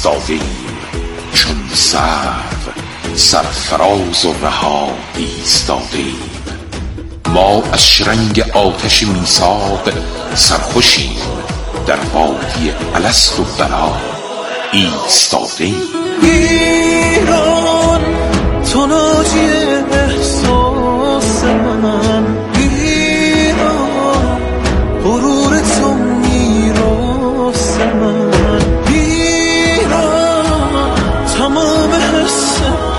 ایستادیم چون سرو سرفراز و رها ایستادیم. ما از شرنگ آتش میثاق سرخوشیم، در وادی الست و بلا ایستادیم. ایران تو ناجی احساس من، ایران غرور تو میراث من، ایران تمام حس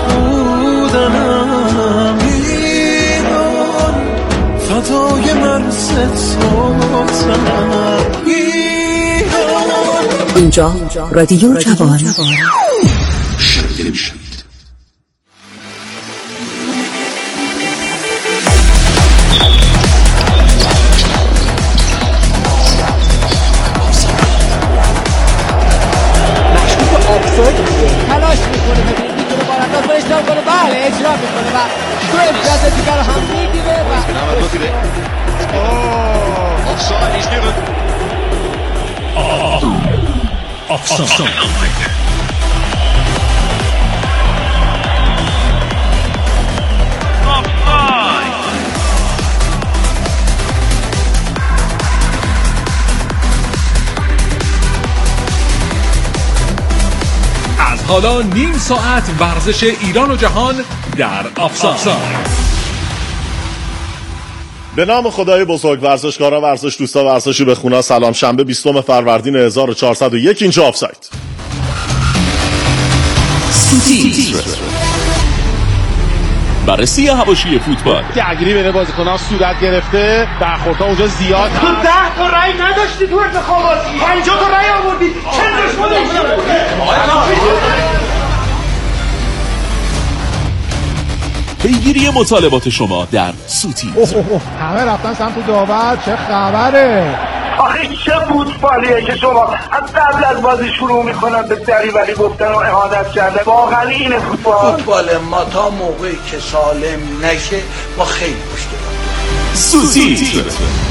بودنم، ایران فدای مرز توتم. اینجا رادیو جوان. شنیده میشید. مشکوک آفساید تلاش میکنه میتونه بارانداز رو اشتباه کنه. بله اجرا میکنه و تو امتیاز دیگر رو هم میگیره و آفساید is given. آفساید. از حالا نیم ساعت ورزش ایران و جهان در آفساید. به نام خدای بزرگ. ورزشکارا، ورزش دوستا، ورزشی به خونا، سلام. شنبه 20 فروردین 1401 اینجا آفساید. بررسی حواشی فوتبال. درگیری بین بازیکنان صورت گرفته، برخوردها اونجا زیاد هست. تو 10 تا رأی نداشتی تو انتخابات، 50 تا رأی آوردی. چه دشمنی؟ پیگیری مطالبات شما در سوتیتر. همه رفتن سمت داور. چه خبره؟ آخه چه فوتبالیه که شما از قبل از بازی شروع میکنن به دریوری گفتن و اهانت کردن. واقعا اینه فوتبال ما تا موقعی که سالم نشه ما خیلی پشتیبان. سوتیتر.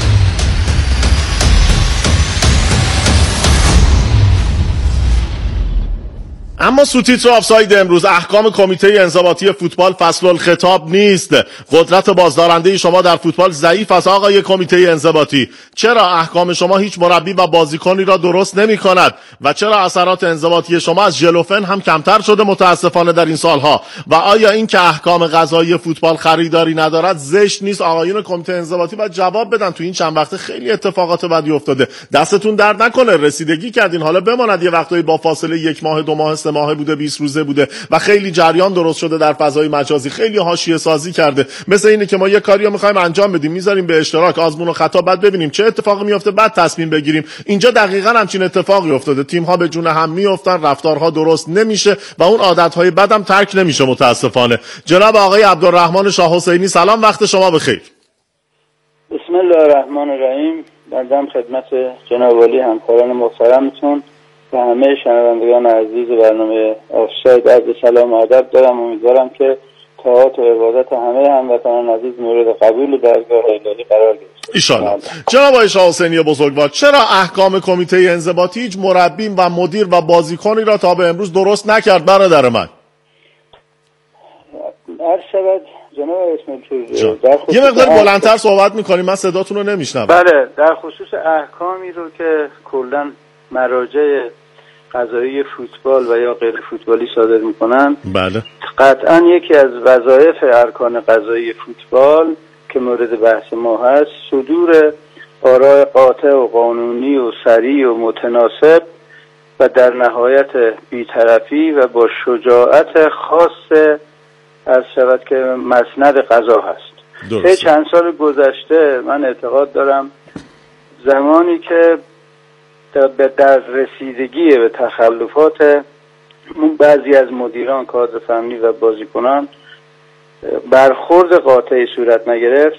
اما سوتیتر آفساید امروز احکام کمیته انضباطی فوتبال فصل الخطاب نیست. قدرت بازدارنده شما در فوتبال ضعیف است آقای کمیته انضباطی. چرا احکام شما هیچ مربی و بازیکنی را درست نمی کند و چرا اثرات انضباطی شما از ژلوفن هم کمتر شده متاسفانه در این سالها؟ و آیا این که احکام قضایی فوتبال خریداری ندارد زشت نیست؟ آقایون کمیته انضباطی باید جواب بدن. تو این چند وقته خیلی اتفاقات بدی افتاده. دستتون درد نکنه، رسیدگی کردین. حالا بماند یه وقتایی با فاصله 1 ماه 2 ماه 3 ماه بوده، 20 روزه بوده و خیلی جریان درست شده در فضای مجازی، خیلی حاشیه سازی کرده. مثل اینه که ما یه کاریو می‌خوایم انجام بدیم، میذاریم به اشتراک، آزمون و خطا، بعد ببینیم چه اتفاقی میفته، بعد تصمیم بگیریم. اینجا دقیقاً همچین اتفاقی افتاده. تیم‌ها به جون هم میافتن، رفتارها درست نمیشه و اون عادت‌های بدم ترک نمیشه متاسفانه. جناب آقای عبدالرحمن شاه حسینی، سلام، وقت شما بخیر. بسم الله الرحمن الرحیم. بردم خدمت جناب عالی همکاران محترمتون و همه شنوندگان عزیز برنامه آفساید عرض سلام و ادب دارم. امیدوارم که طاعات و عبادت همه هموطنان عزیز مورد قبول درگاه الهی قرار گرفته ان شاء الله. جناب آقای شاه حسینی بزرگوار، چرا احکام کمیته انضباطی هیچ مربی و مدیر و بازیکنی را تا به امروز درست نکرد برادر من؟ هر شود جناب اسماعیل یه مقدار بلندتر صحبت می‌کنیم، من صداتون رو نمیشنوم. بله، در خصوص احکامی رو که کلاً مراجع قضایی فوتبال و یا غیر فوتبالی صادر میکنن، بله، قطعا یکی از وظایف ارکان قضایی فوتبال که مورد بحث ما هست صدور آراء قاطع و قانونی و صریح و متناسب و در نهایت بی‌طرفی و با شجاعت خاص از شود که مسند قضا هست. طی چند سال گذشته من اعتقاد دارم زمانی که در رسیدگی به تخلفات بعضی از مدیران، کادر فنی و بازیکنان برخورد قاطعی صورت نگرفت،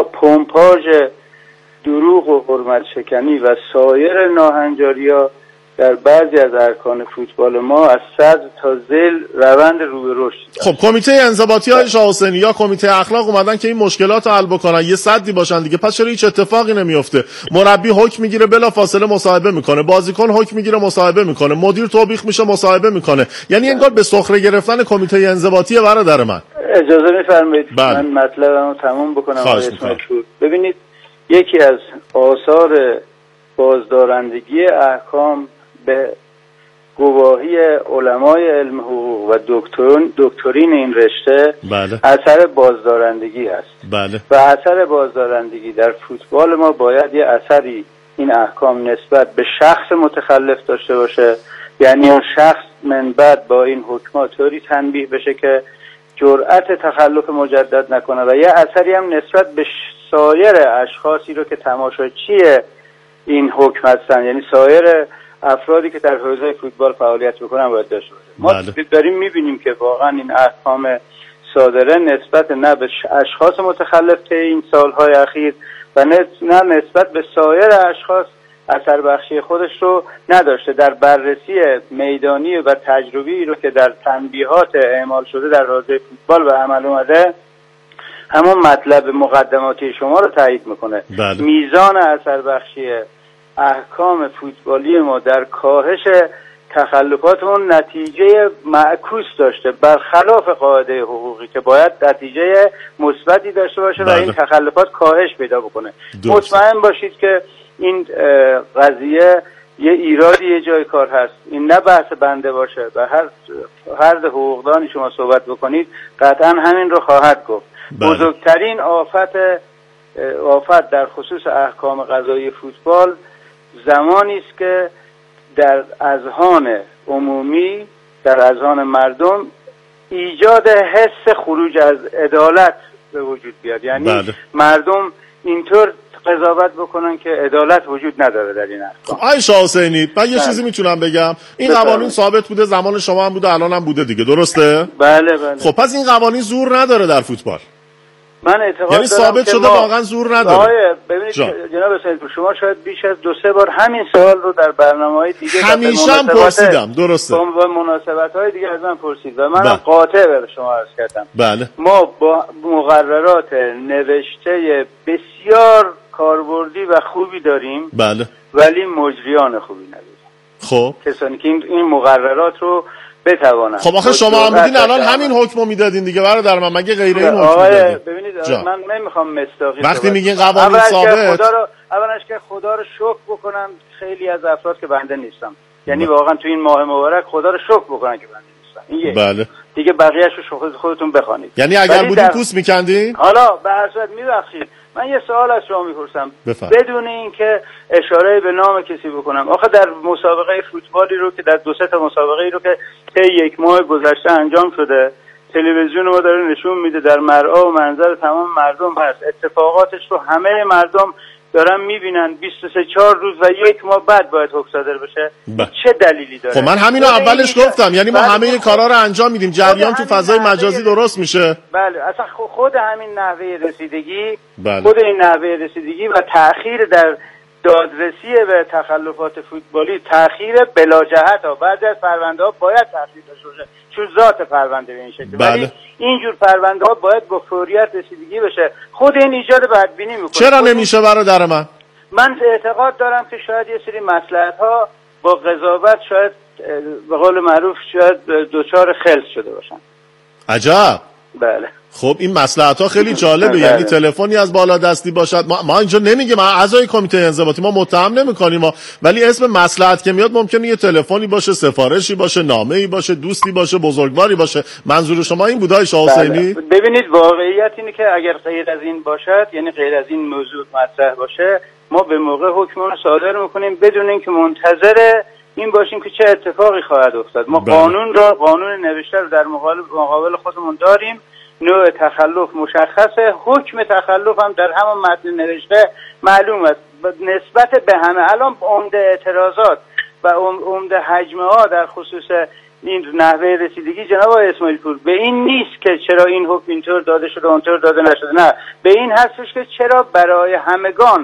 پمپاژ دروغ و حرمت شکنی و سایر ناهنجاری‌ها در بعضی از ارکان فوتبال ما از صدر تا ذیل روند رو به رشد. خب کمیته انضباطی های شاه حسینی یا کمیته اخلاق اومدن که این مشکلات رو حل بکنن، یه سدی باشن دیگه. پس چرا هیچ اتفاقی نمیفته؟ مربی حکم میگیره بلا فاصله مصاحبه میکنه، بازیکن حکم میگیره مصاحبه میکنه، مدیر توبیخ میشه مصاحبه میکنه. یعنی انگار به سخره گرفتن کمیته انضباطی برادر من. اجازه میفرمایید من مطلبمو تموم بکنم آقای اسماعیل پور. ببینید یکی از آثار بازدارندگی احکام به گواهی علمای علم حقوق و دکترین این رشته اثر بازدارندگی است. و اثر بازدارندگی در فوتبال ما باید یه اثری این احکام نسبت به شخص متخلف داشته باشه، یعنی اون شخص من بعد با این حکمات طوری تنبیه بشه که جرأت تخلف مجدد نکنه، و یه اثری هم نسبت به سایر اشخاصی رو که تماشاچی این حکم هستن، یعنی سایر افرادی که در حوزه فوتبال فعالیت میکنن باید داشته باشه. ما داریم میبینیم که واقعا این احکام صادره نسبت نه به اشخاص متخلف طی این سالهای اخیر و نه نسبت به سایر اشخاص اثر بخشی خودش رو نداشته. در بررسی میدانی و تجربی رو که در تنبیهات اعمال شده در حوزه فوتبال به عمل اومده، همون مطلب مقدماتی شما رو تایید میکنه. میزان اثر بخشی احکام فوتبالی ما در کاهش تخلفاتمون نتیجه معکوس داشته، برخلاف قاعده حقوقی که باید نتیجه مثبتی داشته باشه و این تخلفات کاهش پیدا بکنه. مطمئن باشید که این قضیه یه ایرادی یه جای کار هست. این نه بحث بنده باشه و هر حقوقدانی شما صحبت بکنید قطعا همین رو خواهد گفت. بزرگترین آفت در خصوص احکام قضایی فوتبال زمانی است که در اذهان عمومی، در اذهان مردم ایجاد حس خروج از عدالت به وجود بیاد. یعنی مردم اینطور قضاوت بکنن که عدالت وجود نداره در این احکام. آقای شاه حسینی من یه چیزی میتونم بگم، این قوانین ثابت بوده، زمان شما هم بوده، الان هم بوده دیگه، درسته؟ بله. خب پس این قوانین زور نداره در فوتبال. من اعتقاد یعنی ثابت شده واقعا زور نداره. ببینید جناب حسینی پور، شما شاید بیش از 2-3 بار همین سوال رو در برنامه‌های دیگه همیشه هم پرسیدم، درسته؟ با مناسبت‌های دیگه از من پرسید و منم قاطع به شما عرض کردم. ما با مقررات نوشته بسیار کاربردی و خوبی داریم، ولی مجریان خوبی نداریم. خب کسانی که این مقررات رو بتوانند. خب آخه شما هم بودین الان همین حکمو میدادین دیگه برادر من، مگه غیر این حکم میدادین؟ ببینید من نمیخوام مستاقی وقتی میگین قوانین ثابت، اولش که خدا رو شکر بکنم خیلی از افراد که بنده نیستم، یعنی واقعا تو این ماه مبارک خدا رو شکر بکنن که بنده نیستم. این دیگه بقیه‌اش رو خودتون بخوانید. یعنی اگر بودین پوست میکندین؟ حالا به هر صورت میبخشید من یه سوال از شما میپرسم بدون اینکه اشاره به نام کسی بکنم. آخه در مسابقه فوتبالی رو که در 2-3 تا مسابقه رو که طی یک ماه گذشته انجام شده، تلویزیون ما داره نشون میده، در مرعا و منظر تمام مردم هست، اتفاقاتش رو همه مردم دارن میبینن. 23-4 روز و یک ماه بعد باید حکم صادر بشه. چه دلیلی داره؟ خب من همینو اولش گفتم، یعنی ما همه کارا رو انجام میدیم، جریان تو فضای مجازی درست میشه. بله اصلا خود همین نحوه رسیدگی، خود این نحوه رسیدگی و تأخیر در دادرسی به تخلفات فوتبالی، تأخیر بلا جهت ها. بعضی از پرونده ها باید تأخیر داشته باشه چون ذات پرونده به این شکل، ولی اینجور پرونده ها باید با فوریت رسیدگی بشه. خود این ایجاد بدبینی میکنه. چرا نمیشه برادر من؟ من اعتقاد دارم که شاید یه سری مصلحت ها با قضاوت شاید به قول معروف شاید دوچار خلط شده باشن. عجب. بله. خب این مصلحت‌ها خیلی جالبه. یعنی تلفنی از بالا دستی باشد، ما اینجا نمیگیم، ما اعضای کمیته انضباطی ما متهم نمی‌کنیم، ولی اسم مصلحت که میاد ممکنه یه تلفنی باشه، سفارشی باشه، نامه‌ای باشه، دوستی باشه، بزرگواری باشه. منظور شما این بوده شاه حسینی؟ ببینید واقعیت اینه که اگر غیر از این باشد، یعنی غیر از این موضوع مطرح باشه، ما به موقع حکم رو صادر می‌کنیم بدون اینکه منتظر این باشیم که چه اتفاقی خواهد افتاد. ما قانون نوشته رو در مقابل خودمون داریم، نوع تخلف مشخصه، حکم تخلف هم در همون متن نوشته معلوم است. نسبت به همه الان عمده اعتراضات و عمده حجمه ها در خصوص این نحوه رسیدگی جناب آقای اسماعیل پور به این نیست که چرا این حکم اینطور داده شده اونطور داده نشده، نه، به این هستش که چرا برای همگان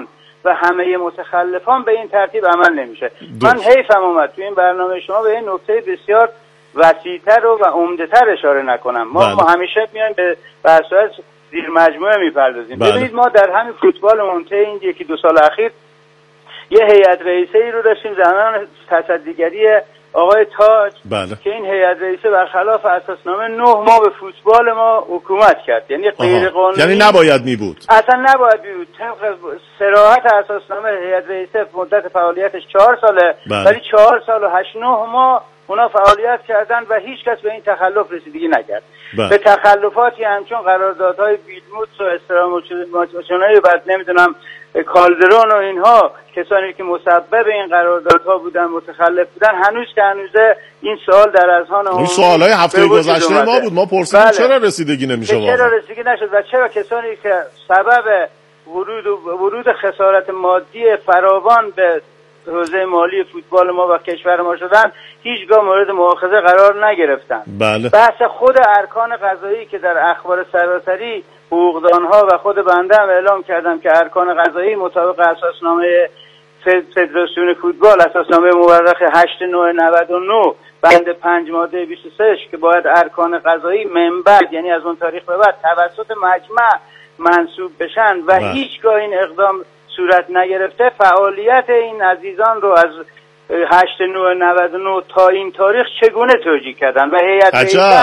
و همه متخلفان به این ترتیب عمل نمیشه. من حیفم اومد تو این برنامه شما به این نکته بسیار وسیع‌تر و عمده‌تر اشاره نکنم. ما همیشه میایم به بحث‌های زیر مجموعه میپردازیم. ببینید ما در همین فوتبالمون طی این یکی دو سال اخیر یه هیئت رئیسه‌ای رو داشتیم زمان تصدیگری آقای تاج که این هیئت رئیسه برخلاف اساسنامه 9 ماه به فوتبال ما حکومت کرد، یعنی غیر قانونی، یعنی نباید می بود، اصلا نباید می بود. طبق صراحت اساسنامه هیئت رئیسه مدت فعالیتش 4 ساله، ولی 4 سال و 8-9 ماه اونا فعالیت کردن و هیچ کس به این تخلف رسیدگی نکرد. به تخلفاتی همچون قراردادهای بیلموتس و استراموچونای بعد نمیدونم کالدرون و اینها، کسانی که مسبب این قراردادها بودن متخلف بودن، هنوز که هنوزه این سوال در اذهان این سوالای هفته گذشته ما بود. ما پرسیدیم چرا رسیدگی نمیشه، چرا رسیدگی نشد و چرا کسانی که سبب ورود خسارت مادی فراوان به حوزه مالی فوتبال ما و کشور ما شدن هیچگاه مورد مؤاخذه قرار نگرفتن. بحث خود ارکان قضایی که در اخبار سراسری حقوقدانها و خود بنده هم اعلام کردم که ارکان قضایی مطابق اساسنامه فدراسیون فوتبال، اساسنامه مورخ 8/9/99 بند 5 ماده 23 که باید ارکان قضایی من بعد، یعنی از اون تاریخ به بعد، توسط مجمع منصوب بشن و هیچگاه این اقدام صورت نگرفته، فعالیت این عزیزان رو از 8/9/99 تا این تاریخ چگونه توجیه کردن و هیئت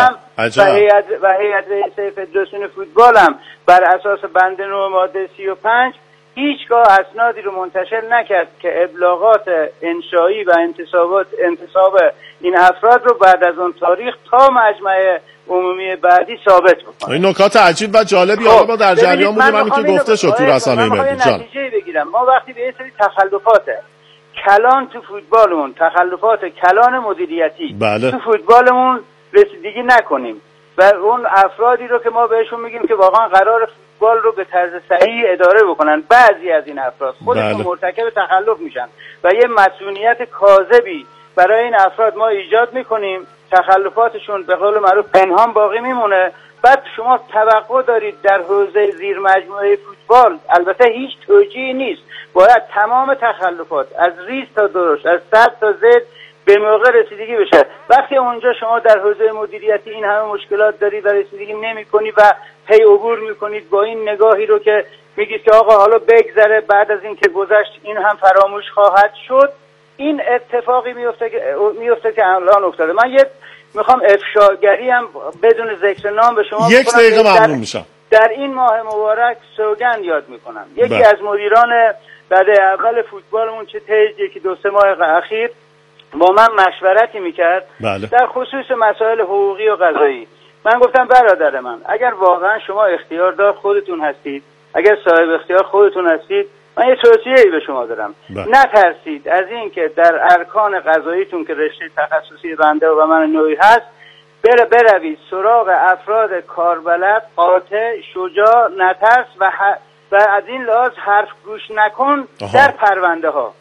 رئیسه فدراسیون فوتبال هم بر اساس بند 9 ماده 35 هیچگاه اسنادی رو منتشر نکرد که ابلاغات انشایی و انتصاب این افراد رو بعد از اون تاریخ تا مجمع عمومی بعدی ثابت بکنه. این نکات عجیب و جالبی حالا ما در جریان بودیم، همین که گفته شد تو رسانه ملی. نتیجه بگیرم، ما وقتی به این سری تخلفات کلان تو فوتبالمون، تخلفات کلان مدیریتی تو فوتبالمون رسیدگی نکنیم و اون افرادی رو که ما بهشون میگیم که واقعا قرار فوتبال رو به طرز صحیح اداره بکنن، بعضی از این افراد خودشون مرتکب تخلف میشن و یه مسئولیت کاذبی برای این افراد ما ایجاد میکنیم، تخلفاتشون به قول معروف پنهان باقی میمونه. بعد شما توقع دارید در حوزه زیر مجموعه فوتبال، البته هیچ توجیهی نیست، باید تمام تخلفات از ریز تا درشت، از صد تا زد به موقع رسیدگی بشه. وقتی اونجا شما در حوزه مدیریتی این همه مشکلات دارید و رسیدگی نمی‌کنید و هی عبور می‌کنید با این نگاهی رو که میگید که آقا حالا بگذره، بعد از این که گذشت این هم فراموش خواهد شد، این اتفاقی میفته که الان افتاده. من میخوام افشاگری هم بدون ذکر نام به شما یک دقیقه ممنون میشم. در این ماه مبارک سوگند یاد میکنم. یکی از مدیران رده اول فوتبالمون چه طی یکی 2-3 ماه اخیر با من مشورتی میکرد در خصوص مسائل حقوقی و قضایی. من گفتم برادر من، اگر واقعا شما اختیاردار خودتون هستید، اگر صاحب اختیار خودتون هستید، من یه توصیه‌ای به شما دارم. نترسید از این که در ارکان قضاییتون که رشته تخصصی بنده و من نوعی هست بروید سراغ افراد کاربلد، قاطع، شجاع، نترس و از این لحاظ حرف گوش نکن در پرونده ها.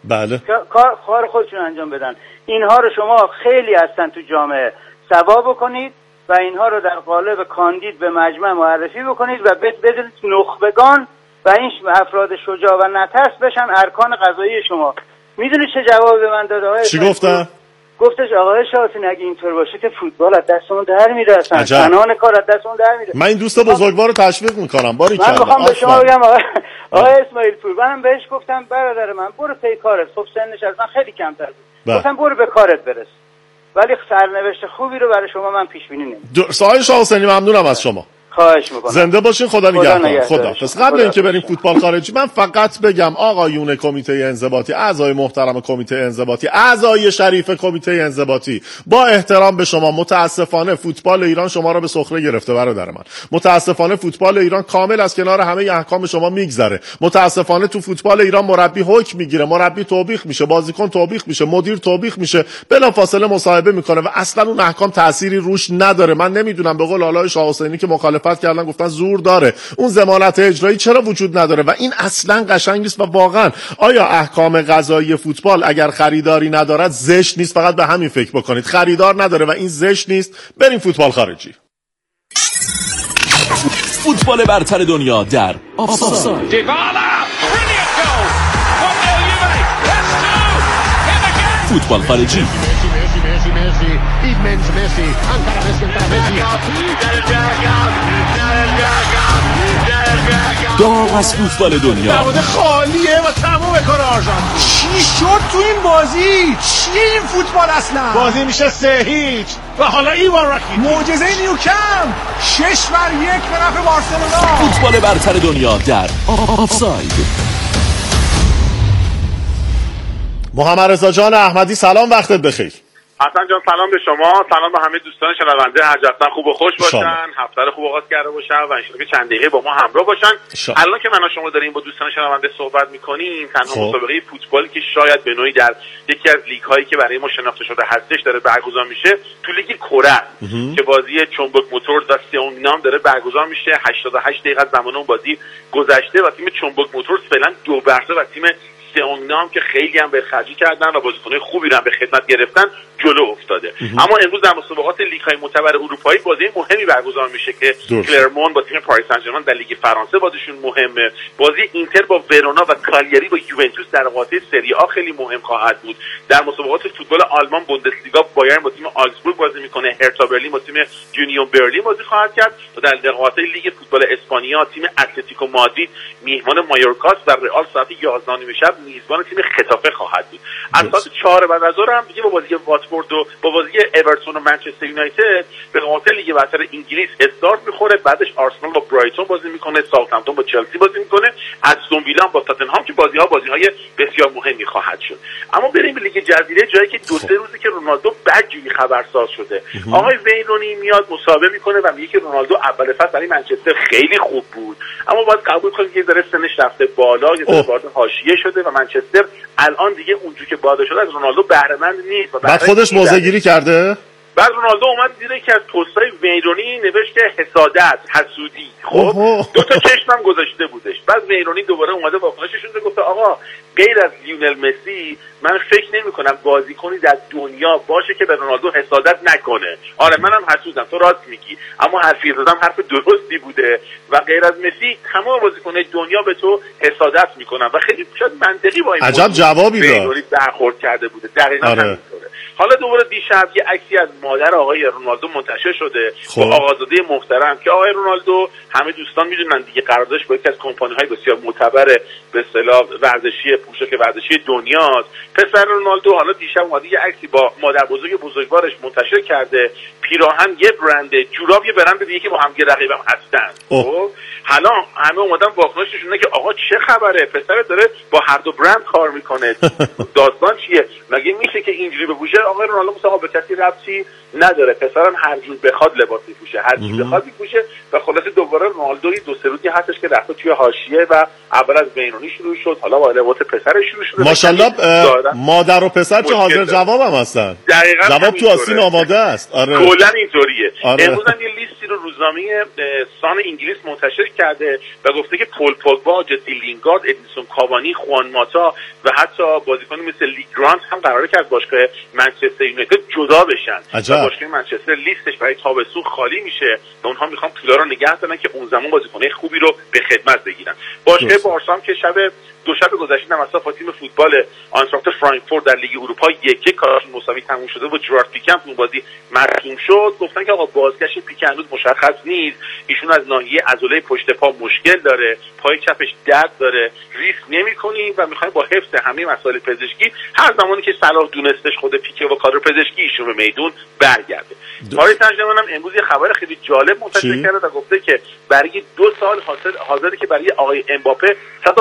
کار خودشون انجام بدن. اینها رو شما خیلی هستن تو جامعه سوا بکنید و اینها رو در قالب کاندید به مجمع معرفی بکنید و بدونید نخبگان و این افراد شجاع و نترس بشن ارکان قضایی شما. میدونی چه جواب به من داد؟ چی گفتن؟ گفتش آقای شاطین اگه اینطور باشه که فوتبال از دستمون در میره، اصلا فنان کار از دستمون در میره. من این دوست بزرگوار رو تشویق میکنم. من میخوام به شما بگم آقای اسماعیل پور، منم بهش گفتم برادر من برو پی کارت، خب سنش از من خیلی کمتر بود، گفتم برو به کارت برس، ولی سرنوشت خوبی رو برای شما من پیش بینی نمی‌کنم. آقای شاه حسینی ممنونم از شما. خواهش میکنم. زنده باشین. خدا نگهدار. خداحافظ. قبل اینکه بریم فوتبال خارجی، من فقط بگم آقایون کمیته انضباطی، اعضای محترم کمیته انضباطی، اعضای شریف کمیته انضباطی، با احترام به شما، متاسفانه فوتبال ایران شما را به سخره گرفته برادر من. متاسفانه فوتبال ایران کامل از کنار همه احکام شما میگذره. متاسفانه تو فوتبال ایران مربی حکم میگیره، مربی توبیخ میشه، بازیکن توبیخ میشه، مدیر توبیخ میشه، بلافاصله مصاحبه میکنه و اصلا اون احکام تأثیری روش نداره. من نمیدونم، به قول آقای شاه حسینی که مخالفت کردن گفتن زور داره، اون ضمانت اجرایی چرا وجود نداره و این اصلا قشنگ نیست. و واقعا آیا احکام قضایی فوتبال اگر خریداری ندارد زشت نیست؟ فقط به همین فکر بکنید، خریدار نداره و این زشت نیست. بریم فوتبال خارجی. فوتبال برتر دنیا در آفساید. فوتبال خارجی. داغ از فوتبال دنیا. خالیه و تموم کار آرژانتین. چی شد تو این بازی؟ چیه این فوتبال اصلا؟ بازی میشه 3-0 و حالا ایوان راکیتیچ معجزه نیوکمپ 6-1 به نفع بارسلونا. فوتبال برتر دنیا در آفساید. محمد رضا جان احمدی سلام، وقتت بخیر. حسن جان سلام به شما، سلام به همه دوستان شنونده. هر جفتن خوب و خوش باشن، هفته رو خوب آغاز کرده باشن و انشالله که چند دقیقه با ما همراه باشن. الان که من و شما داریم با دوستان شنونده صحبت میکنیم، تنها مسابقه فوتبالی که شاید به نوعی در یکی از لیگ هایی که برای ما شناخته شده هستش داره برگزار میشه تو لیگ کره که بازی چونبوک موتورز و سئونگنام داره برگزار میشه. 88 دقیقه از زمان اون بازی گذشته و تیم چونبوک موتورز فعلا 2-0 و تیم سئونگنام که خیلی هم به خرجی کردن و بازیکن‌های خوبی رو هم به خدمت گرفتن جلو افتاده. اما امروز در مسابقات لیگ‌های معتبر اروپایی بازی مهمی برگزار میشه که کلرمون با تیم پاریس سن ژرمن در لیگ فرانسه بازیشون مهمه. بازی اینتر با ورونا و کالیاری با یوونتوس در قاطع سری آ خیلی مهم خواهد بود. در مسابقات فوتبال آلمان بوندسلیگا بایرن با تیم آلزبورگ بازی میکنه، هرتا برلین با تیم یونیون برلین بازی خواهد کرد و در قاطع لیگ فوتبال اسپانیا تیم اتلتیکو مادرید میهمان مایورکاست و رئال ساعت 11 شب میزبان تیم خطافه خواهد بود. از ساعت 4 بعد از ظهر هم دیگه با بازی واتفورد و با بازی اورتون و منچستر یونایتد به قاطع لیگ برتر انگلیس استارت میخوره. بعدش آرسنال با برایتون بازی میکنه، ساوثهمپتون با چلسی بازی میکنه، استون ویلا با تاتنهام که بازی‌های بسیار مهمی خواهد شد. اما بریم به لیگ جزیره، جایی که 2-3 روزی که رونالدو بدجوری خبرساز شده. آقای ویرونی میاد مصاحبه میکنه و میگه که رونالدو اول فصل برای منچستر خیلی خوب بود، اما باید قبول کنید که داره سنش رفته بالا، یه وارد حاشیه شده و منچستر الان دیگه اونجوری که باید شده از رونالدو بهره مند نیست. و بعد خودش موضع‌گیری کرده. بعد رونالدو اومد دیده که از پستای ویرونی نوشت که حسادت، حسودی، خب دو تا چشمم گذاشته بودش. بعد ویرونی دوباره اومده واکنششون رو گفته آقا غیر از لیونل مسی من فکر نمی‌کنم بازیکنی در دنیا باشه که به رونالدو حسادت نکنه. آره منم حسودم، تو راست میگی، اما حرفی زدم حرف درستی بوده و غیر از مسی تمام بازیکن‌های دنیا به تو حسادت میکنن و خیلی شاید منطقی با این عجب جوابی داد برخورد کرده بوده. دقیقاً همینطوره. حالا دوباره دیشب یه عکسی از مادر آقای رونالدو منتشر شده با آقازاده محترم که آقای رونالدو همه دوستان میدونن دیگه قراردادش با یکی از کمپانی‌های بسیار معتبر به اصطلاح ورزشی پوشاک ورزشی دنیاست. پسر رونالدو حالا دیشب اومده یه عکسی با مادر بزرگوارش منتشر کرده، پیراهن یه برند، جوراب یه برند دیگه که با هم رقیبم هستن. خب حالا همه اومدن واکنششون که آقا چه خبره، پسرت داره با هر دو برند کار میکنه، داستان چیه؟ مگه میشه که اینجوری بپوشه؟ آقای رونالدو مثلا به کسی ربطی نداره، پسرم هر جور بخواد لباس میپوشه، هر جور بخواد میپوشه و خلاصه دوباره رونالدو 2-3 روزی هستش که رفته توی حاشیه و اول از ویرونی شروع شد، حالا با لباس پسرش شروع شد. ماشاءالله مادر و پسر که حاضر جوابم هستن. جواب تو آستین آماده است. آره کلا اینطوریه. امروز هم یه لیستی رو روزنامه سان انگلیس منتشر کرده و گفته که پول پوگبا، جسی لینگارد، ادینسون کاوانی، خوان ماتا و حتی بازیکنی مثل لی گرانت هم قراره که از باشگاه منچستر یونایتد جدا بشن. باشگاه منچستر لیستش برای تابستون خالی میشه و اونها میخوان پولا رو نگه دارن که اون زمان بازیکنای خوبی رو به خدمت بگیرن. باشگاه بارسا هم که دوشنبه گذشته نمسا با تیم فوتبال آنتراخت فرانکفورت در لیگ اروپا 1-1 کارشون مساوی تموم شده و جرارد پیکه هم اون بازی مصدوم شد. گفتن که آقا بازگشت پیکه هنوز مشخص نیست، ایشون از ناحیه عضله پشت پا مشکل داره، پای چپش درد داره، ریسک نمی‌کنیم و می‌خوایم با حفظ همه مسائل پزشکی هر زمانی که صلاح دونستش خود پیکه و کادر پزشکی ایشون به میدون برگرده. پاریس سن ژرمن هم امروز یه خبر خیلی جالب منتشر کرده و گفته که برای 2 سال حاضره که برای آقای امباپه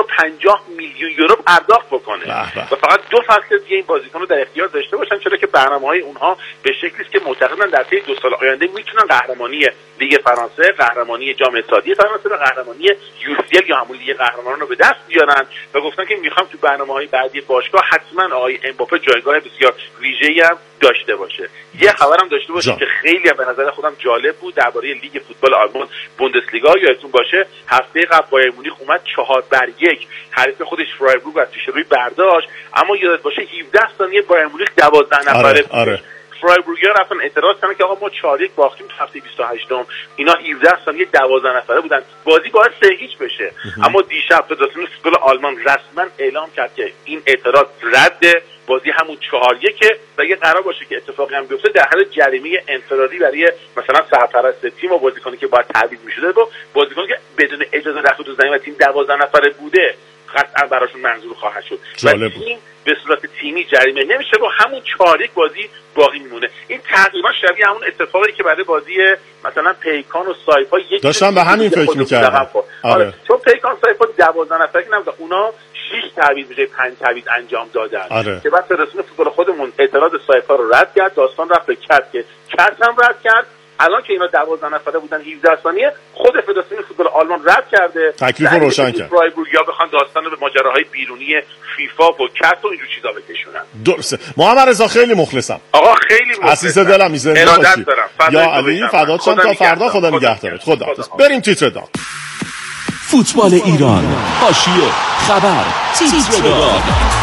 150 میلیون یورو پرداخت بکنه و فقط 2 فصل دیگه این بازیکن رو در اختیار داشته باشن، چرا که برنامه‌های اونها به شکلی است که معتقدن در طی 2 سال آینده میتونن قهرمانی لیگ فرانسه، قهرمانی جام اتحادیه فرانسه و قهرمانی UCL یا همون لیگ قهرمانان رو به دست بیارن و گفتن که میخوام تو برنامه‌های بعدی باشگاه حتما آقای امباپه جایگاه بسیار ویژه‌ای هم داشته باشه. یه خبرم داشته باشه که خیلی به نظر خودم جالب بود درباره لیگ فوتبال آلمان بوندسلیگا. یادتون باشه هفته قبل بایر مونیخ اومد 4-1 حریف خودش فرایبورگ رو از پیش روی برداشت، اما یادت باشه 17 ثانیه بایر مونیخ 12 نفره بود. فرایبورگیا رفتن اعتراض کردن که آقا ما 4-1 باختیم هفته 28م، اینا 17 ثانیه 12 نفره بودن، بازی باید 3-0 بشه. اما دیشب فدراسیون فوتبال آلمان رسما اعلام کرد که این اعتراض رده بازی همون 4-1 و اگه قرار باشه که اتفاقی هم بیفته در حد جریمه انفرادی برای مثلا سرپرست تیم و بازیکنی که باید تعویض می‌شده با بازیکنی که بدون اجازه داخل تو زمین و تیم 12 نفره بوده قطعا براشون منظور خواهد شد و تیم به صورت تیمی جریمه نمیشه با همون 4-1 بازی باقی میمونه. این تقریبا شبیه همون اتفاقی که برای بازی مثلا پیکان و سایپا یک داشتم به همین فکر می‌کردم. آره چون پیکان سایپا 12 نفره که نبودن اونا 6 تعویض به جای 5 تعویض انجام دادن که بعد فدراسیون فوتبال خودمون اعتراض سایپا رو رد کرد، داستان رفت به کت که کت هم رد کرد. الان که اینا 12 نفره بودن 17 ثانیه خود فدراسیون فوتبال آلمان رد کرده، تکلیف رو روشن کرد. فرایبورگیا بخوان داستان به ماجراهای بیرونی فیفا و کت و اینجور چیزا بکشونن. درسته. محمد رضا خیلی مخلصم. آقا خیلی مخلصم. عزیز دلم میزنی باشی. یا علی فدات شم تا فردا خدا نگهدارت. خدا. بریم تیتر داد. فوتبال ایران. حاشیه خبر تیتر داد.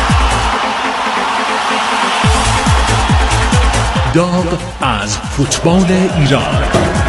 داغ از فوتبال ایران.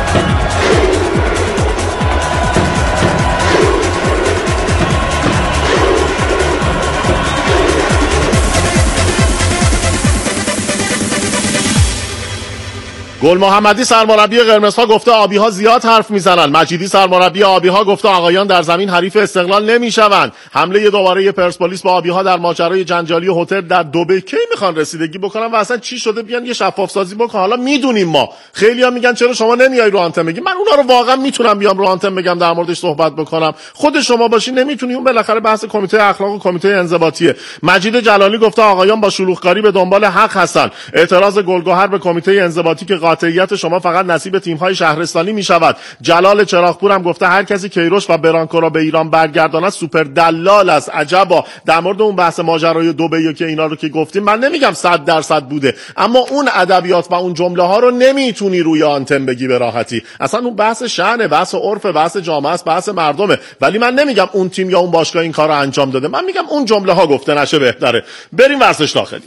گل محمدی سرمربی قرمزها گفته آبی‌ها زیاد حرف میزنن. مجیدی سرمربی آبی‌ها گفته آقایان در زمین حریف استقلال نمیشوند. حمله دوباره پرسپولیس با آبی‌ها در ماجرای جنجالی هتل در دبی کی میخوان رسیدگی بکنن و اصلا چی شده بیان یه شفاف سازی بکن. حالا میدونیم ما. خیلی‌ها میگن چرا شما نمیای رو آنتن بگی. من اونا رو واقعا میتونم بیام رو آنتن بگم در موردش صحبت بکنم. خود شما باشین نمیتونی. اون بالاخره بحث کمیته اخلاق و کمیته انضباطیه. مجید جلالی گفته آقایان با شلوغکاری به دنبال حق هستن. اعتراض گلگهر به کمیته انضباطی که قاطعیت شما فقط نصیب تیم‌های شهرستانی می‌شود. جلال چراغپور هم گفته هر کسی کیروش و برانکو را به ایران برگرداند سوپر دلال است. عجبا. در مورد اون بحث ماجرای دبی که اینا رو که گفتیم من نمیگم 100% بوده، اما اون ادبیات و اون جمله ها رو نمیتونی روی آنتن بگی به راحتی. اصلا اون بحث شأنه، بحث عرف، بحث جامعه است، بحث مردمه. ولی من نمیگم اون تیم یا اون باشگاه این کارو انجام داده. من میگم اون جمله ها گفته نشه بهتره. بریم ورزش داخلی.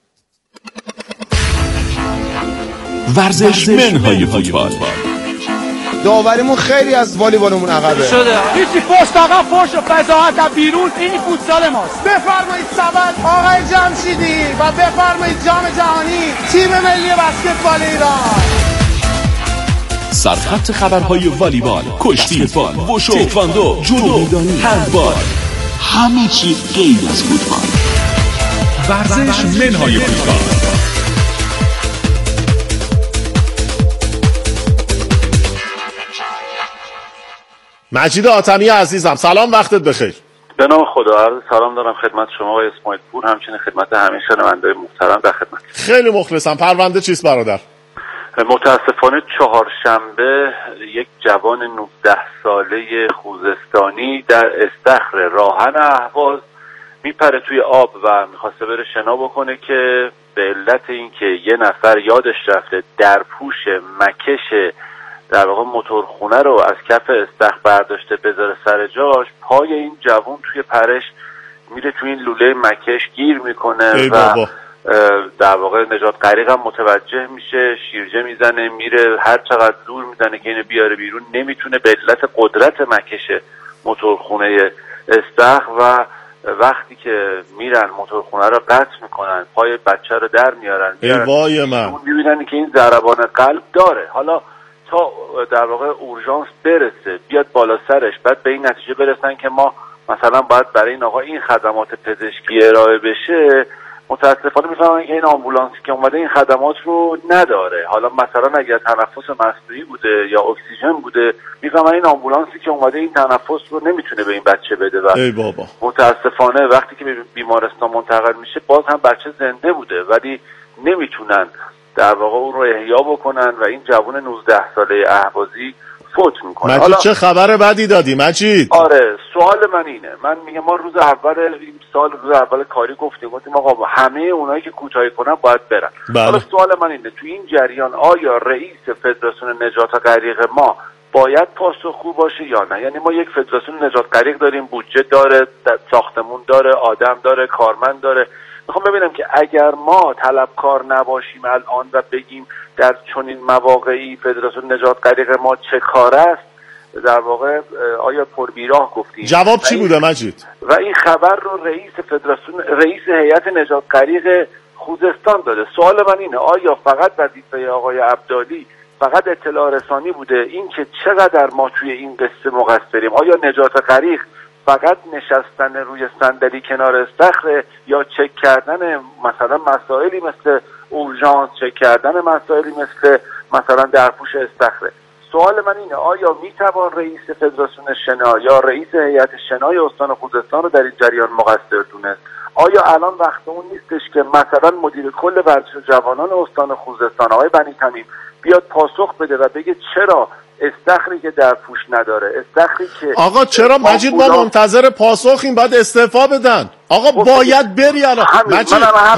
ورزش منهای فوتبال. داوریمون خیلی از والیبالمون عقبه شده. هیچی پشت عقب فوش و فضاحت از بیرون. این فوتسال ماست. بفرمایید سبد آقای جمشیدی و بفرمایید جام جهانی تیم ملی بسکتبال ایران. سرخط خبرهای والیبال، کشتیبان، وشو، تکواندو، جودو میدانی، هندبال، همه چی غیر از فوتبال. ورزش منهای فوتبال. مجید آتمی عزیزم سلام، وقتت بخیر. به نام خدا، عرض سلام دارم خدمت شما آقای اسماعیل پور، همچنین خدمت همه شنونده‌های محترم در خدمت. خیلی مخلصم. پرونده چیست برادر؟ متاسفانه چهارشنبه یک جوان 19 ساله خوزستانی در استخر راهن اهواز میپره توی آب و میخواسته بره شنا بکنه که به علت اینکه یه نفر یادش رفته در پوش مکش در واقع موتورخونه رو از کف استخر برداشته بذاره سر جاش، پای این جوان توی پرش میره توی این لوله مکش گیر میکنه و در واقع نجات غریق هم متوجه میشه، شیرجه میزنه، میره هر چقدر دور میزنه که اینو بیاره بیرون نمیتونه به علت قدرت مکش موتورخونه استخر و وقتی که میرن موتورخونه رو قطع میکنن پای بچه رو در میارن وای من میبینن که این ضربان قلب داره. حالا تا در واقع اورژانس برسه بیاد بالا سرش، بعد به این نتیجه برسن که ما مثلا باید برای این آقا این خدمات پزشکی ارائه بشه، متاسفانه میفهمن که این آمبولانسی که اومده این خدمات رو نداره. حالا مثلا اگر تنفس مصنوعی بوده یا اکسیژن بوده، میفهمن این آمبولانسی که اومده این تنفس رو نمیتونه به این بچه بده و ای بابا. متاسفانه وقتی که به بیمارستان منتقل میشه باز هم بچه زنده بوده ولی نمیتونن در واقع اون رو احیا بکنن و این جوان 19 ساله اهوازی فوت میکنه. مجید چه خبر بدی دادی مجید؟ آره سوال من اینه، من میگم ما روز اول کاری گفتیم آقا همه اونایی که کوتاهی کنن باید برن. حالا سوال من اینه تو این جریان آیا رئیس فدراسیون نجات غریق ما باید پاسخگو باشه یا نه؟ یعنی ما یک فدراسیون نجات غریق داریم، بودجه داره، ساختمون داره، آدم داره، کارمند داره. میخوام ببینم که اگر ما طلبکار نباشیم الان و بگیم در چنین مواقعی فدراسیون نجات غریق ما چه کار است، در واقع آیا پربیراه گفتیم. جواب چی بوده مجید؟ و این خبر رو رئیس هیئت نجات غریق خوزستان داده. سوال من اینه آیا فقط وظیفه آقای عبدالی فقط اطلاع رسانی بوده، این که چقدر ما توی این قصه مقصریم؟ آیا نجات غریق فقط نشستن روی صندلی کنار استخر یا چک کردن مثلا مسائلی مثل اورژانس، چک کردن مسائلی مثلا درپوش استخره؟ سوال من اینه آیا میتوان رئیس فدراسیون شنا یا رئیس هیئت شنای استان خوزستان رو در این جریان مقصر دونست؟ آیا الان وقت اون نیستش که مثلا مدیر کل ورزش جوانان استان خوزستان آقای بنی تمیم بیاد پاسخ بده و بگه چرا استخری که در پوش نداره، استخری که آقا چرا مجید ما منتظر پاسخیم؟ باید استعفا بدن. آقا باید بری الان. مجید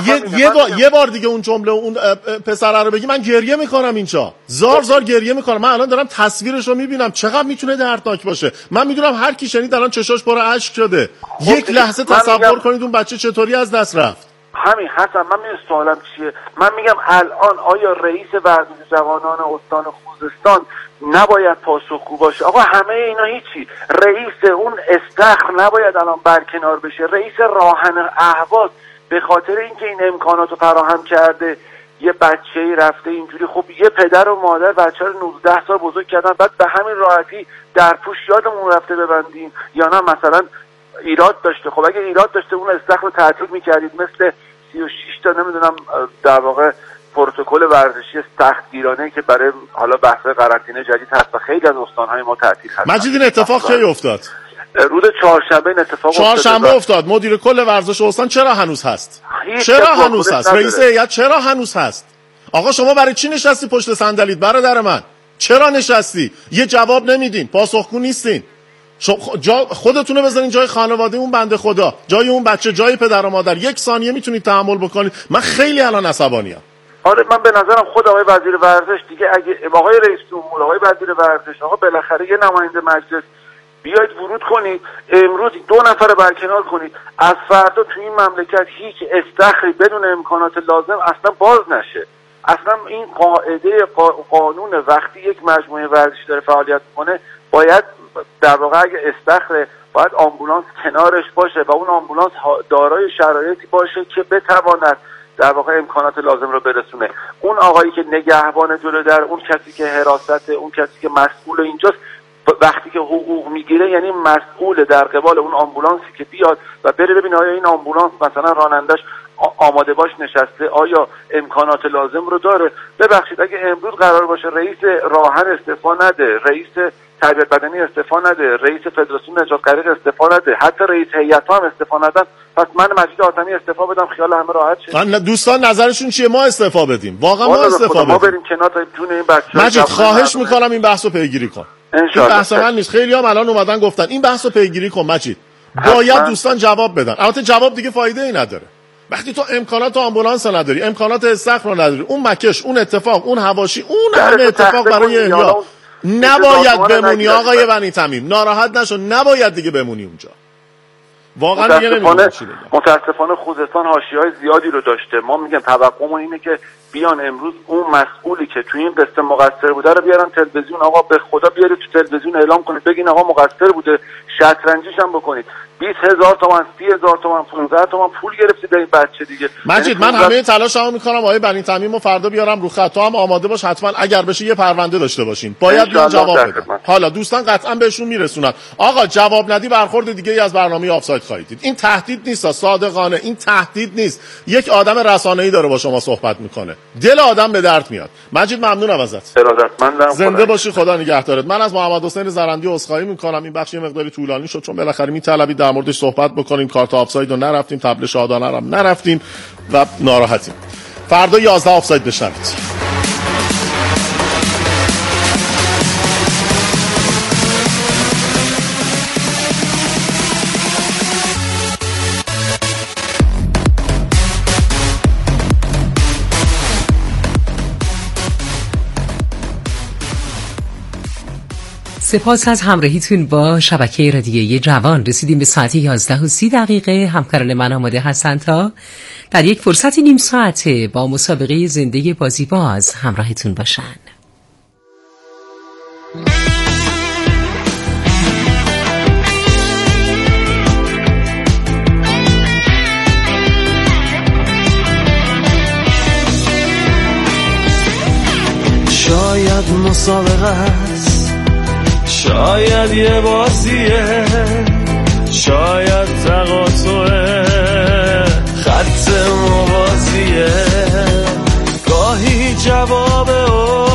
یه بار دیگه اون جمله اون پسر رو بگی من گریه میکنم اینجا. زار گریه میکنم. من الان دارم تصویرش رو میبینم چقدر میتونه دردناک باشه. من میدونم هر کی شنید الان چشاش پر اشک شده. یک لحظه تصور کنید اون بچه چطوری از دست رفت. همین حسن من سوالم چیه؟ من میگم الان آیا رئیس ورزش جوانان استان خوزستان نباید پاسخگو باشه؟ آقا همه اینا هیچی. رئیس اون استخر نباید الان برکنار بشه. رئیس راهن اهواز به خاطر اینکه این امکانات رو فراهم کرده یه بچه‌ای رفته اینجوری، خب یه پدر و مادر بچه رو 19 سال بزرگ کردن، بعد به همین راحتی در پوش یادمون رفته ببندیم یا نه مثلا ایراد داشته؟ خب اگه ایراد داشته اون استخر رو تعطیل می‌کردید مثل 36 تا نمیدونم در واقع پروتکل ورزشی سختگیرانه که برای حالا بحث قرنطینه جدید هست و خیلی از استان‌های ما تعطیل هست. مجید این اتفاق کی افتاد؟ روز چهارشنبه این اتفاق افتاد. مدیر کل ورزش استان چرا هنوز هست؟ رئیس هیئت چرا هنوز هست؟ آقا شما برای چی نشستی پشت صندلیت برادر من؟ چرا نشستی؟ یه جواب نمیدین، پاسخگو نیستین. خودتونه بذارین جای خانواده اون بنده خدا، جای اون بچه، جای پدر و مادر. یک ثانیه میتونید تحمل بکنید؟ من خیلی الان عصبانی‌ام. آره من به نظرم خود آقای وزیر ورزش دیگه، اگه آقای رئیس جمهور، آقای وزیر ورزش، آقا بالاخره یه نماینده مجلس بیاید ورود کنید، امروز 2 نفر برکنار کنید، از فردا تو این مملکت هیچ استخری بدون امکانات لازم اصلا باز نشه. اصلا این قاعده قانون وقتی یک مجموعه ورزشی داره فعالیت کنه باید در واقع اگه استخره باید آمبولانس کنارش باشه و اون آمبولانس دارای شرایطی باشه که بتواند در واقع امکانات لازم رو برسونه. اون آقایی که نگهبان جلو در، اون کسی که حراست، اون کسی که مسئول اینجاست، وقتی که حقوق میگیره یعنی مسئول در قبال اون آمبولانسی که بیاد و بره ببینه آیا این آمبولانس مثلا رانندش آماده باش نشسته، آیا امکانات لازم رو داره. ببخشید اگه امروز قرار باشه رئیس راهن استعفا نده، رئیس تربیت بدنی استعفا نده، رئیس فدراسیون نجات غریق استعفا نده، حتی رئیس هیئت هم استعفا ندن، پس من مجید حاتمی استعفا بدم خیال همه راحت شه؟ دوستان نظرشون چیه؟ ما استعفا بدیم؟ واقعا ما استعفا بدیم؟ ما بریم کنار تا جون این بچه‌ها. مجید خواهش میکنم این بحثو پیگیری کن. این بحث من نیست. خیلی هم الان اومدن گفتن این بحثو پیگیری کن مجید. باید دوستان جواب بدن. البته جواب دیگه فایده ای نداره. وقتی تو امکانات آمبولانس نداری، امکانات استخر رو نداری، اون مکش، اون اتفاق، اون حواشی، اون همه اتفاق برای احیا، نباید بمونی آقای بنی تمیم. ناراحت نشو، نباید دیگه بمونی اونجا. واقعا دیگه نمیدونم چی بگم. متاسفانه خوزستان حاشیه‌های زیادی رو داشته. ما میگم توقعمون اینه که بیان امروز اون مسئولی که توی این قصه مقصر بوده رو بیارن تلویزیون. آقا به خدا بیارید تو تلویزیون اعلام کنید، بگین آقا مقصر بوده، شطرنجیش هم بکنید. 20,000 تومان، 30,000 تومان، 15 تومان پول گرفتید این بچه دیگه. مجید من همه تلاشمو میکنم آقای بنی تمیم رو فردا بیارم رو خط. تو هم آماده باش، حتما اگر بشه یه پرونده داشته باشین. باید جواب بدن. حالا دوستان قطعا بهشون میرسونن. آقا جواب ندی برخورد دیگه ای از برنامه آفساید خواهید دید. این تهدید نیست، صادقانه این تهدید نیست. یک آدم رسانه‌ای داره با شما صحبت میکنه. دل آدم به درد میاد. مجید ممنونم ازت. زنده باشی، خدا نگهدارت. من از محمد حسین زرندی عذرخواهی میکنم. این بخش یه مقداری طولانی شد چون بالاخره میطلبید در موردش صحبت بکنیم. کارت آفساید رو نرفتیم، تبل شادانه رو نرفتیم و ناراحتیم. فردا 11 آفساید بشنوید. سپاس از همراهیتون با شبکه رادیویی جوان. رسیدیم به ساعت 11:30. همکاران من آماده هستند تا در یک فرصت نیم ساعته با مسابقه زنده بازیباز همراهتون باشن. شاید مسابقه است، شاید یه بازیه، شاید تقاطعه، خط موازیه، گاهی جواب